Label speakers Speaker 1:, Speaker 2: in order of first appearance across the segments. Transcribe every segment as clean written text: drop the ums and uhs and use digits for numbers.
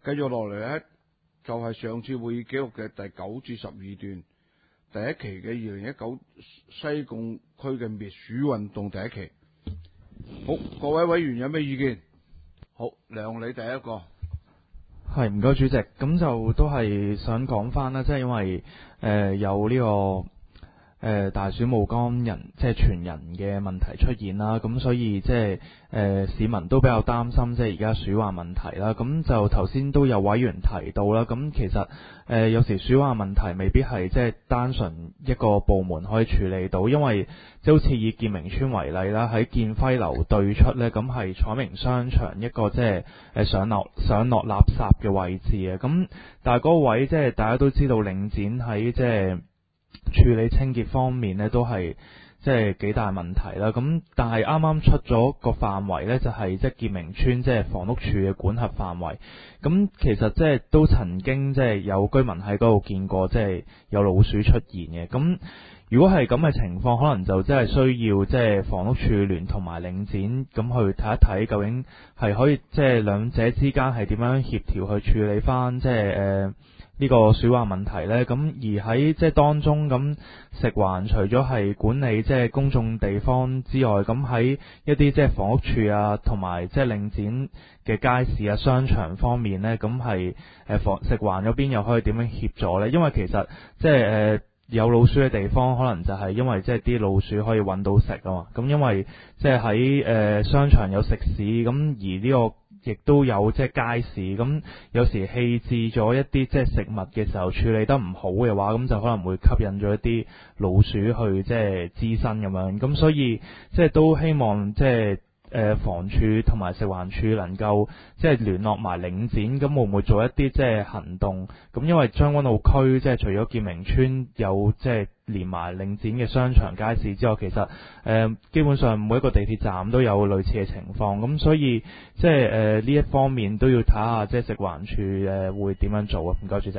Speaker 1: 繼續落嚟咧，就係上次會議記錄嘅第9至12段，第一期嘅2019西貢區嘅滅鼠運動第一期。好，各位委員有咩意見？好，梁你第一個。
Speaker 2: 係，唔該主席，咁就都係想講翻啦，即係因為有呢個大鼠戊肝人即係傳人嘅問題出現啦，咁所以即係市民都比較擔心即係而家鼠患問題啦。咁就頭先都有委員提到啦，咁其實有時鼠患問題未必係即係單純一個部門可以處理到，因為即係好似以建明村為例啦，喺建輝樓對出呢，咁係彩明商場一個即係上落垃圾嘅位置啊。咁但係嗰個位即係大家都知道，領展喺即係處理清潔方面呢都係即係幾大問題啦。咁但係啱啱出咗個範圍呢，就係即係建明村即係房屋處嘅管轄範圍。咁其實即係都曾經即係有居民喺嗰度見過即係有老鼠出現嘅。咁如果係咁嘅情況，可能就真係需要即係房屋處聯同埋領展咁去睇一睇，究竟係可以即係兩者之間係點樣協調去處理翻即係呢個鼠患問題呢？咁而喺即係當中咁，食環除咗係管理即係公眾地方之外，咁喺一啲即係房屋處啊，同埋即係領展嘅街市啊、商場方面呢，咁係食環嗰邊又可以點樣協助呢？因為其實即係有老鼠嘅地方，可能就係因為即係啲老鼠可以揾到食啊嘛。咁因為即係喺商場有食肆，咁而呢個亦都有即係街市，咁有時棄置咗一啲即係食物嘅時候處理得唔好嘅話，咁就可能會吸引咗一啲老鼠去即係滋生咁樣。咁所以即係都希望即係房署同埋食環署能夠即係聯絡埋領展，咁會唔會做一啲即係行動？咁因為將軍澳區即係除咗建明村有即係連埋領展嘅商場街市之外，其實基本上每一個地鐵站都有類似嘅情況。咁所以即係呢一方面都要睇下即係食環署會點樣做啊？唔該主席。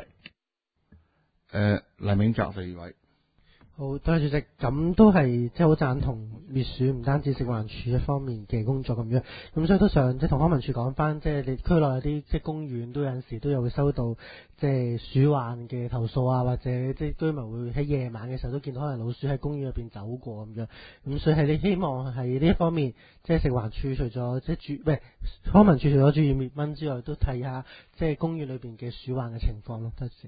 Speaker 1: 黎明澤第二位。
Speaker 3: 好，多謝主席。咁都係即係好贊同滅鼠，唔單止食環署一方面嘅工作咁樣。咁所以都想即係同康文署講翻，即係你區內有啲即係公園都有陣時都有會收到即係鼠患嘅投訴啊，或者即係居民會喺夜晚嘅時候都見到可能老鼠喺公園入邊走過咁樣。咁所以係你希望係呢一方面，即係食環署除咗即係康文署除咗注意滅蚊之外，都睇下即係公園裏邊嘅鼠患嘅情況咯。多謝。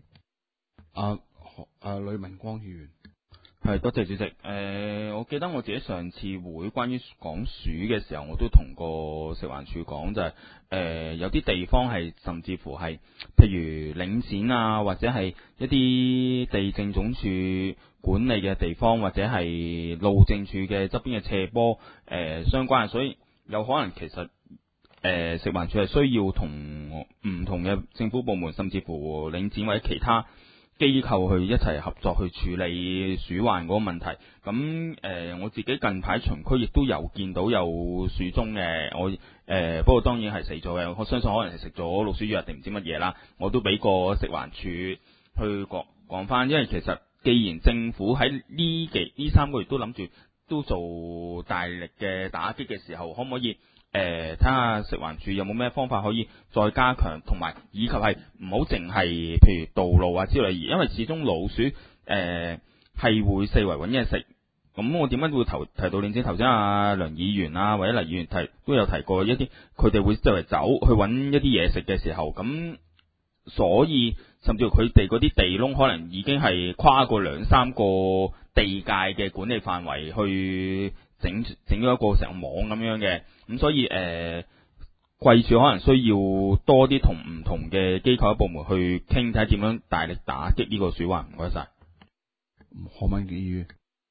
Speaker 1: 呂文光議員。
Speaker 4: 係，多謝主席。我記得我自己上次會關於講鼠嘅時候，我都同個食環署講就係有啲地方係甚至乎係譬如領展啊，或者係一啲地政總署管理嘅地方，或者係路政署嘅側邊嘅斜坡相關，所以有可能其實食環署係需要同唔同嘅政府部門，甚至乎領展或者其他機構去一齊合作去處理鼠患嗰個問題。咁我自己近排巡區亦都有見到有鼠蹤嘅，不過當然係死咗嘅，我相信可能係食咗老鼠藥定唔知乜嘢啦。我都俾個食環署去講翻，因為其實既然政府喺呢3個月都諗住都做大力嘅打擊嘅時候，可唔可以睇下食環署有冇咩方法可以再加強，同埋以及係唔好淨係譬如道路啊之類，因為始終老鼠係會四圍揾嘢食。咁我點解會提到領展？頭先阿梁議員啊或者黎議員都有提過一啲，佢哋會周圍走去揾一啲嘢食嘅時候，咁所以甚至乎佢哋嗰啲地窿可能已經係跨過2-3個地界嘅管理範圍去整咗一個成網咁樣嘅。咁所以貴署可能需要多啲同唔同嘅機構部門去傾，睇點樣大力打擊呢個鼠患。唔該晒。
Speaker 1: 何文傑議員。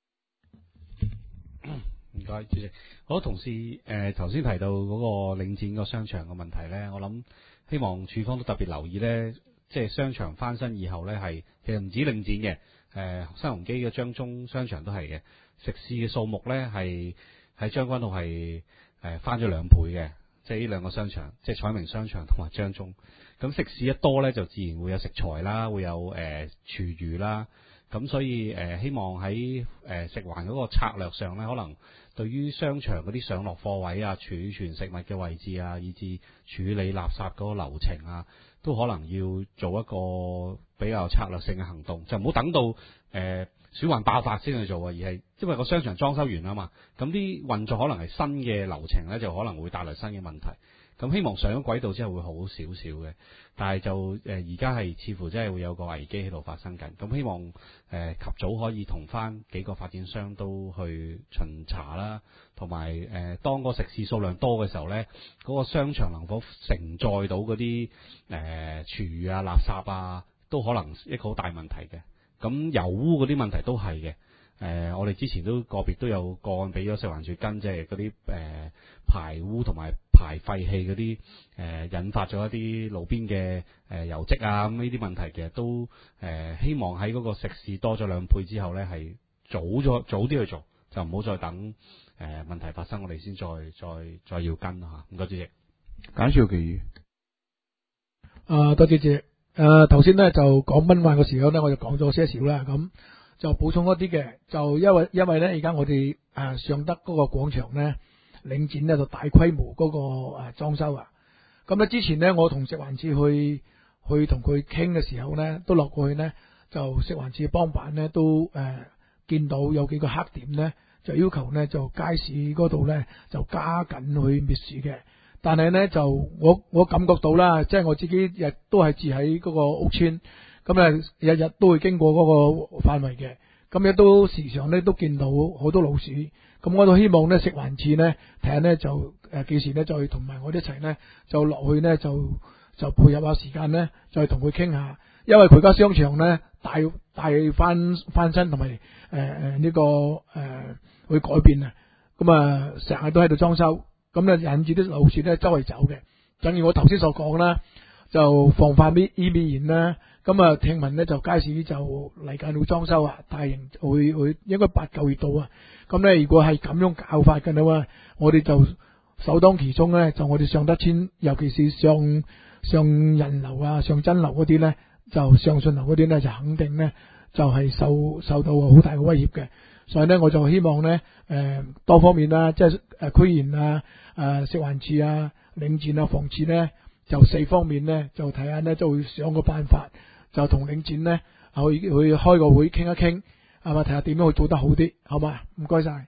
Speaker 5: 唔該主席，好多同事頭先提到嗰個領展個商場嘅問題咧，我諗希望署方都特別留意咧，即係商場翻新以後咧係其實唔止領展嘅，新鴻基嘅張中商場都係嘅，食肆嘅數目咧係喺將軍澳係翻咗2倍嘅，即係呢兩個商場，即係彩明商場同埋張中。咁食肆一多咧，就自然會有食材啦，會有廚餘啦。 咁所以希望喺食環嗰個策略上咧，可能對於商場嗰啲上落貨位啊、儲存食物嘅位置啊，以至處理垃圾嗰個流程啊，都可能要做一個比較策略性嘅行動，就唔好等到鼠患爆發先去做啊，而係因為個商場裝修完啊嘛，咁啲運作可能係新嘅流程咧，就可能會帶來新嘅問題。咁希望上咗軌道之後會好少少嘅，但係就而家係似乎真係會有個危機喺度發生緊。咁希望及早可以同翻幾個發展商都去巡查啦，同埋當個食肆數量多嘅時候呢，嗰個商場能否承載到嗰啲廚餘啊、垃圾啊，都可能一個好大問題嘅。咁油污嗰啲問題都係嘅。我哋之前都個別都有個案俾咗食環署跟，即係嗰啲排污同埋排廢氣嗰啲引發咗一啲路邊嘅油漬啊，咁呢啲問題其實都希望喺嗰個食肆多咗2倍之後呢，係早啲去做，就唔好再等問題發生，我哋先再要跟嚇。唔該主席。
Speaker 1: 簡少其議。
Speaker 6: 多謝主席。頭先咧就講賓運嘅時候咧，我就講咗些少啦，咁就補充一啲嘅，就因為咧而家我哋尚德嗰個廣場咧，領展咧就大規模嗰個裝修啊，咁咧之前咧我同食環署去同佢傾嘅時候咧，都落過去咧，就食環署幫辦咧都見到有幾個黑點咧，就要求咧就街市嗰度咧就加緊去滅鼠嘅。但係咧就我感覺到啦，即係我自己亦都係住喺嗰個屋村，咁日日都會經過嗰個範圍嘅，咁亦都時常咧都見到好多老鼠，咁我都希望咧食環署咧睇下咧就幾時咧再同埋我哋一齊咧就落去咧就配合下時間咧再同佢傾下，因為佢家商場咧大翻新同埋呢個會改變啊，咁成日都喺度裝修。咁咧引住啲老鼠咧周圍走嘅，正如我頭先所講啦，就防範啲伊面炎啦。咁聽聞咧就街市就嚟緊會裝修啊，大型會應該8、9月度啊。咁咧如果係咁樣搞法嘅話，我哋就首當其衝咧，就我哋尚德邨，尤其是上人樓啊、上真樓嗰啲咧，就上順樓嗰啲咧，就肯定咧就係受到好大嘅威脅嘅。所以咧，我就希望咧，多方面啦，即係區議員啊、食環署啊、領展啊、房署咧，就4方面咧，就睇下咧，就會想個辦法，就同領展咧去開個會傾一傾，係嘛，睇下點樣去做得好啲，好嘛？唔該晒。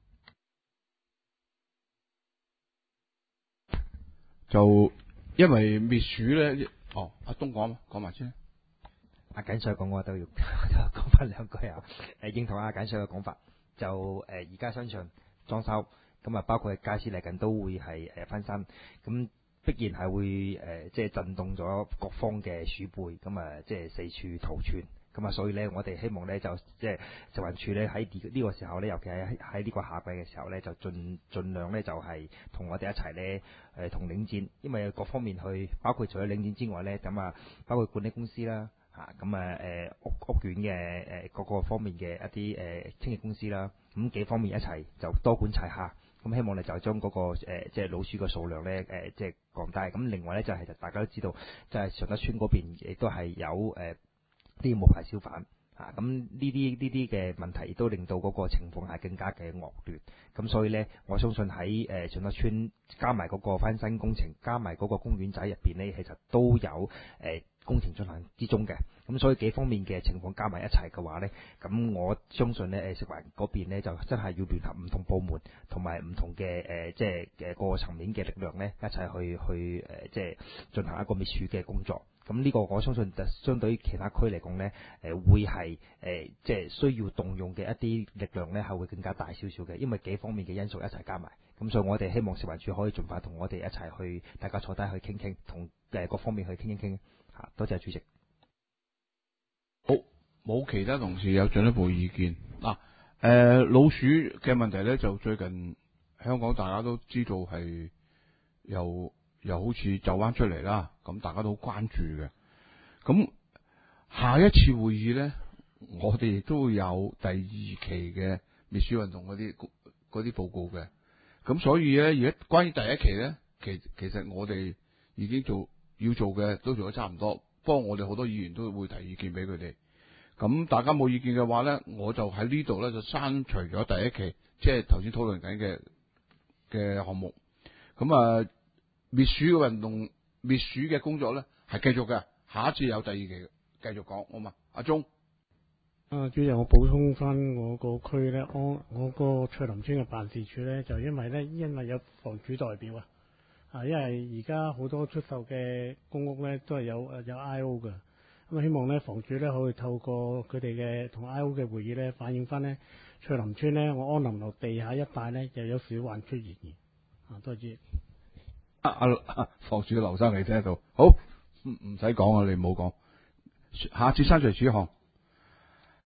Speaker 1: 就因為滅鼠咧，阿東講埋先。
Speaker 7: 阿簡 Sir 講我都要講翻2句啊！認同阿簡 Sir 嘅講法，就而家商場裝修，咁包括街市嚟緊都會係翻新，咁必然係會即係震動咗各方嘅鼠輩，咁即係四處逃竄，咁所以咧我哋希望咧就即係食環署咧喺呢個時候咧，尤其係喺呢個夏季嘅時候咧，就盡量咧就係同我哋一齊咧同領展，因為各方面去包括除咗領展之外咧，咁包括管理公司啦。屋苑嘅各個方面嘅一啲清潔公司啦，咁幾方面一齊就多管齊下，咁希望你就將嗰個即係老鼠嘅數量咧即係降低。咁另外咧就係大家都知道，即係尚德邨嗰邊亦都係有啲無牌小販咁呢啲嘅問題亦都令到嗰個情況係更加嘅惡劣。咁所以咧，我相信喺尚德邨加埋嗰個翻新工程，加埋嗰個公園仔入邊咧，其實都有工程進行之中嘅，咁所以幾方面嘅情況加埋一齊嘅話呢，咁我相信呢食環嗰邊呢就真係要聯合唔同部門同埋唔同嘅即係各個層面嘅力量呢，一齊去即係進行一個滅鼠嘅工作。咁呢個我相信就相對於其他區嚟講呢，會係即係需要動用嘅一啲力量呢，係會更加大少少嘅，因為幾方面嘅因素一齊加埋。咁所以我哋希望食環署可以盡快同我哋一齊去，大家坐低去傾傾，同各方面去傾一傾。多謝主席。
Speaker 1: 好，冇其他同事有進一步意見嗱。老鼠嘅問題咧，就最近香港大家都知道係又好似走翻出嚟啦，咁大家都好關注嘅。咁下一次會議咧，我哋亦都會有第2期嘅滅鼠運動嗰啲報告嘅。咁所以咧，而家關於第1期咧，其實我哋已經要做嘅都做得差唔多，不過我哋好多議員都會提意見俾佢哋。 咁大家冇意見嘅話咧，我就喺呢度咧就刪除咗第一期，即係頭先討論緊嘅項目。咁啊，滅鼠嘅運動、滅鼠嘅工作咧係繼續嘅，下一次有第二期繼續講，好嘛？阿鐘。
Speaker 8: 主席，我補充翻我個區咧，我個翠林村嘅辦事處咧，就因為有房主代表因為而家好多出售嘅公屋咧都係有 I.O. 嘅，咁希望咧房主咧可以透過佢哋嘅同 I.O. 嘅會議咧反映翻咧翠林村咧我安林路地下一帶咧又有小患出現嘅，多謝。
Speaker 1: 房主劉生你聽到，好唔使講啊，你唔好講，下次刪除處項。